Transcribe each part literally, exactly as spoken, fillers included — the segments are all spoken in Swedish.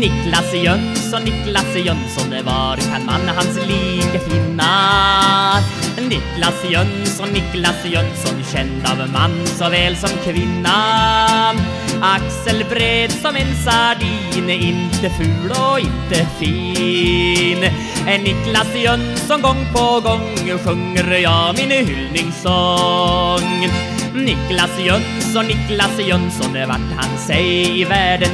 Niklas Jönsson, Niklas Jönsson, var kan man hans like finna? Niklas Jönsson, Niklas Jönsson, känd av man så väl som kvinna. Axel bred som en sardin, inte ful och inte fin. Niklas Jönsson, gång på gång sjunger jag min hyllningssång. Niklas Jönsson, Niklas Jönsson, vart han sig i världen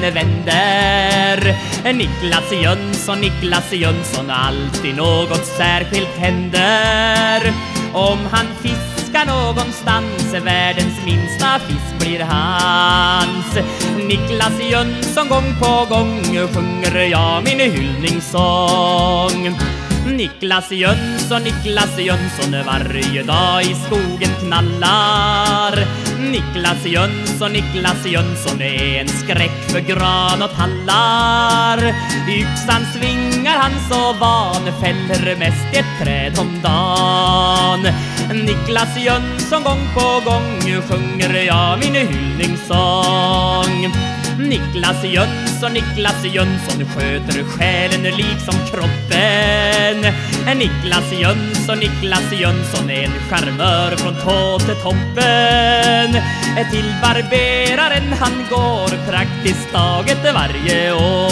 vänder. Niklas Jönsson, Niklas Jönsson, alltid något särskilt händer. Om han fiskar någonstans, världens minsta fisk blir hans. Niklas Jönsson, gång på gång sjunger jag min hyllningssång. Niklas Jönsson, Niklas Jönsson, varje dag i skogen knallar. Niklas Jönsson, Niklas Jönsson är en skräck för gran och tallar. Yxan svingar han så van, fäller mest ett träd om dagen. Niklas Jönsson, gång på gång sjunger jag min hyllningssång. Niklas Jönsson, Niklas Jönsson, sköter själen liksom kroppen. Niklas Jönsson, Niklas Jönsson, är en charmör från tå till toppen. Till barberaren han går praktiskt taget varje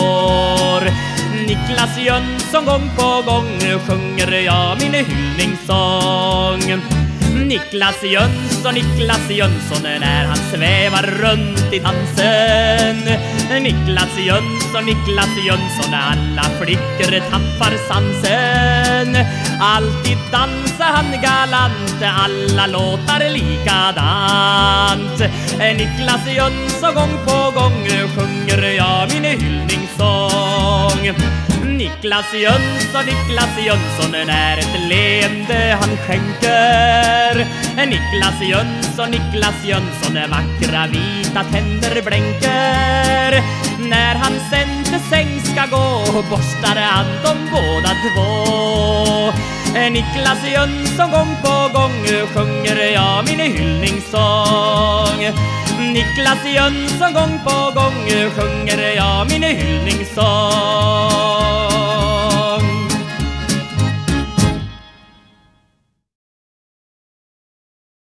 år. Niklas Jönsson, gång på gång sjunger jag min hyllningssång. Niklas Jönsson, Niklas Jönsson, när han svävar runt i dansen. Niklas Jönsson, Niklas Jönsson, alla flickor tappar sansen. Alltid dansar han galant, alla låtar likadant. Niklas Jönsson, gång på gång sjunger jag min hyllningssång. Niklas Jönsson, Niklas Jönsson, när ett leende han skänker. Niklas Jönsson, Niklas Jönsson, vackra vita tänder blänker. När han sen till säng ska gå, borstar han de båda två. Niklas Jönsson, gång på gång sjunger jag min hyllningssång. Niklas Jönsson, gång på gång sjunger jag min hyllningssång.